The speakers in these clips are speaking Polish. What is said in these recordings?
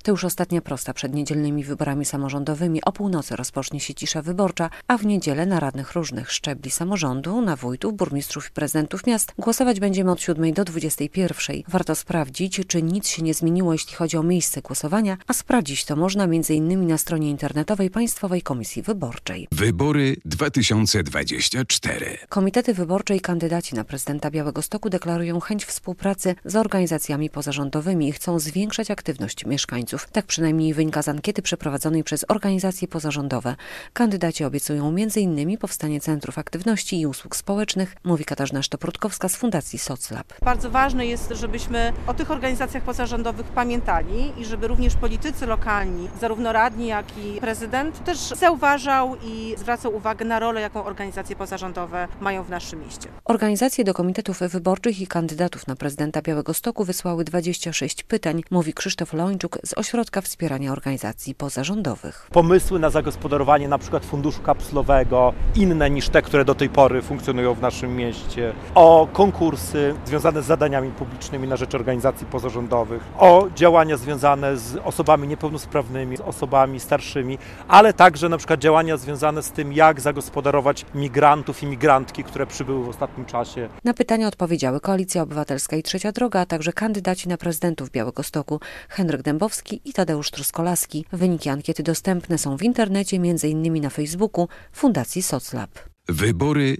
To już ostatnia prosta przed niedzielnymi wyborami samorządowymi. O północy rozpocznie się cisza wyborcza, a w niedzielę na radnych różnych szczebli samorządu, na wójtów, burmistrzów i prezydentów miast głosować będziemy od 7 do 21. Warto sprawdzić, czy nic się nie zmieniło, jeśli chodzi o miejsce głosowania, a sprawdzić to można m.in. na stronie internetowej Państwowej Komisji Wyborczej. Wybory 2024. Komitety wyborcze i kandydaci na prezydenta Białegostoku deklarują chęć współpracy z organizacjami pozarządowymi i chcą zwiększać aktywność mieszkańców. Tak przynajmniej wynika z ankiety przeprowadzonej przez organizacje pozarządowe. Kandydaci obiecują m.in. powstanie centrów aktywności i usług społecznych, mówi Katarzyna Sztoprutkowska z Fundacji Soclab. Bardzo ważne jest, żebyśmy o tych organizacjach pozarządowych pamiętali i żeby również politycy lokalni, zarówno radni, jak i prezydent, też zauważał i zwracał uwagę na rolę, jaką organizacje pozarządowe mają w naszym mieście. Organizacje do komitetów wyborczych i kandydatów na prezydenta Białegostoku wysłały 26 pytań, mówi Krzysztof Lończuk z Ośrodka Wspierania Organizacji Pozarządowych. Pomysły na zagospodarowanie np. funduszu kapslowego, inne niż te, które do tej pory funkcjonują w naszym mieście, o konkursy związane z zadaniami publicznymi na rzecz organizacji pozarządowych, o działania związane z osobami niepełnosprawnymi, z osobami starszymi, ale także np. działania związane z tym, jak zagospodarować migrantów i migrantki, które przybyły w ostatnim czasie. Na pytania odpowiedziały Koalicja Obywatelska i Trzecia Droga, a także kandydaci na prezydentów Białegostoku Henryk Dębowski i Tadeusz Truskolaski. Wyniki ankiety dostępne są w internecie, m.in. na Facebooku Fundacji Soclab. Wybory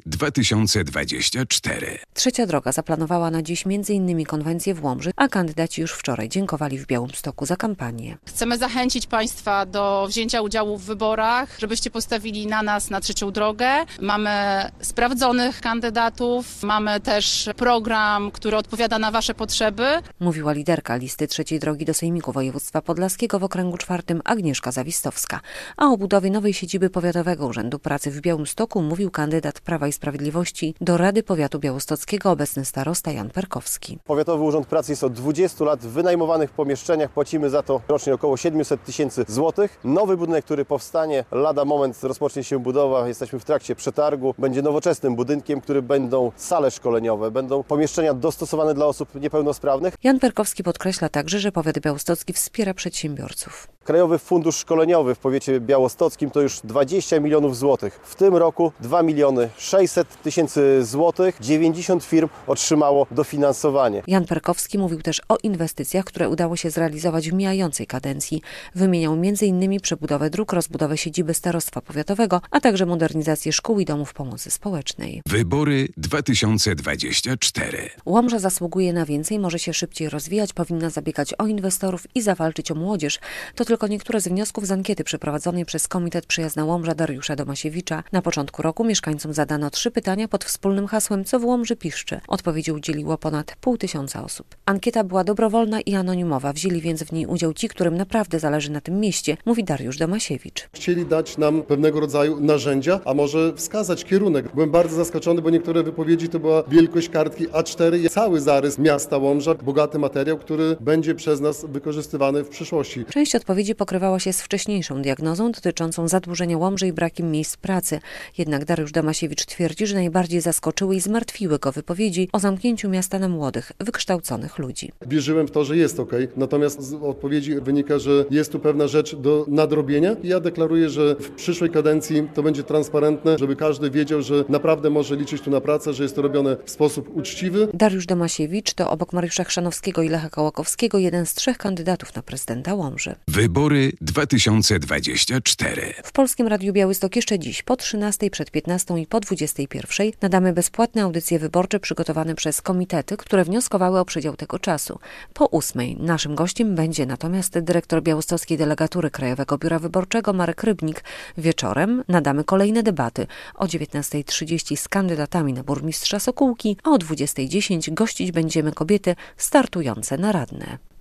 2024. Trzecia Droga zaplanowała na dziś m.in. konwencję w Łomży, a kandydaci już wczoraj dziękowali w Białymstoku za kampanię. Chcemy zachęcić Państwa do wzięcia udziału w wyborach, żebyście postawili na nas, na Trzecią Drogę. Mamy sprawdzonych kandydatów, mamy też program, który odpowiada na Wasze potrzeby. Mówiła liderka listy Trzeciej Drogi do Sejmiku Województwa Podlaskiego w okręgu 4 Agnieszka Zawistowska. A o budowie nowej siedziby Powiatowego Urzędu Pracy w Białymstoku mówił kandydat Prawa i Sprawiedliwości do Rady Powiatu Białostockiego, obecny starosta Jan Perkowski. Powiatowy Urząd Pracy jest od 20 lat w wynajmowanych pomieszczeniach. Płacimy za to rocznie około 700 tysięcy złotych. Nowy budynek, który powstanie, lada moment rozpocznie się budowa. Jesteśmy w trakcie przetargu. Będzie nowoczesnym budynkiem, który będą sale szkoleniowe, będą pomieszczenia dostosowane dla osób niepełnosprawnych. Jan Perkowski podkreśla także, że powiat białostocki wspiera przedsiębiorców. Krajowy Fundusz Szkoleniowy w powiecie białostockim to już 20 milionów złotych. W tym roku 2 miliony 600 tysięcy złotych. 90 firm otrzymało dofinansowanie. Jan Perkowski mówił też o inwestycjach, które udało się zrealizować w mijającej kadencji. Wymieniał m.in. przebudowę dróg, rozbudowę siedziby starostwa powiatowego, a także modernizację szkół i domów pomocy społecznej. Wybory 2024. Łomża zasługuje na więcej, może się szybciej rozwijać, powinna zabiegać o inwestorów i zawalczyć o młodzież. To tylko niektóre z wniosków z ankiety przeprowadzonej przez Komitet Przyjazna Łomża Dariusza Domasiewicza. Na początku roku mieszkańcom zadano 3 pytania pod wspólnym hasłem "Co w Łomży piszczy?". Odpowiedzi udzieliło ponad 500 osób. Ankieta była dobrowolna i anonimowa, wzięli więc w niej udział ci, którym naprawdę zależy na tym mieście, mówi Dariusz Domasiewicz. Chcieli dać nam pewnego rodzaju narzędzia, a może wskazać kierunek. Byłem bardzo zaskoczony, bo niektóre wypowiedzi to była wielkość kartki A4, cały zarys miasta Łomża, bogaty materiał, który będzie przez nas wykorzystywany w przyszłości. Część odpowiedzi pokrywała się z wcześniejszą diagnozą dotyczącą zadłużenia Łomży i brakiem miejsc pracy. Jednak Dariusz Domasiewicz twierdzi, że najbardziej zaskoczyły i zmartwiły go wypowiedzi o zamknięciu miasta na młodych, wykształconych ludzi. Wierzyłem w to, że jest okej, natomiast z odpowiedzi wynika, że jest tu pewna rzecz do nadrobienia i ja deklaruję, że w przyszłej kadencji to będzie transparentne, żeby każdy wiedział, że naprawdę może liczyć tu na pracę, że jest to robione w sposób uczciwy. Dariusz Domasiewicz to obok Mariusza Chrzanowskiego i Lecha Kołakowskiego jeden z 3 kandydatów na prezydenta Łomży. Wybory 2024. W Polskim Radiu Białystok jeszcze dziś po 13, przed 15 i po 21 nadamy bezpłatne audycje wyborcze przygotowane przez komitety, które wnioskowały o przydział tego czasu. Po 8 naszym gościem będzie natomiast dyrektor białostockiej delegatury Krajowego Biura Wyborczego Marek Rybnik. Wieczorem nadamy kolejne debaty o 19:30 z kandydatami na burmistrza Sokółki, a o 20:10 gościć będziemy kobiety startujące na radne.